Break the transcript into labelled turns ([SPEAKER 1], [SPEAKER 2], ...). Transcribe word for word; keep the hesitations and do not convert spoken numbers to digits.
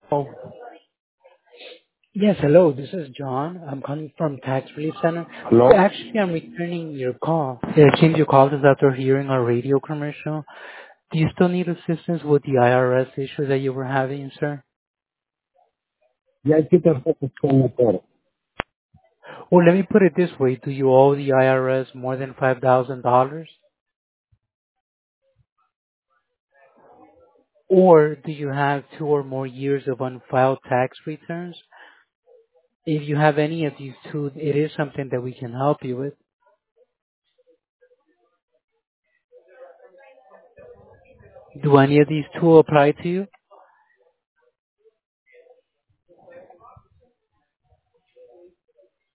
[SPEAKER 1] Oh, yes, hello. This is John. I'm calling from Tax Relief Center.
[SPEAKER 2] Hello?
[SPEAKER 1] Actually, I'm returning your call. It seems you called us after hearing our radio commercial. Do you still need assistance with the I R S issue that you were having, sir?
[SPEAKER 2] Ya aquí tampoco estoy mejor.
[SPEAKER 1] Well, let me put it this way. Do you owe the I R S more than five thousand dollars? Or do you have two or more years of unfiled tax returns? If you have any of these two, it is something that we can help you with. Do any of these two apply to you?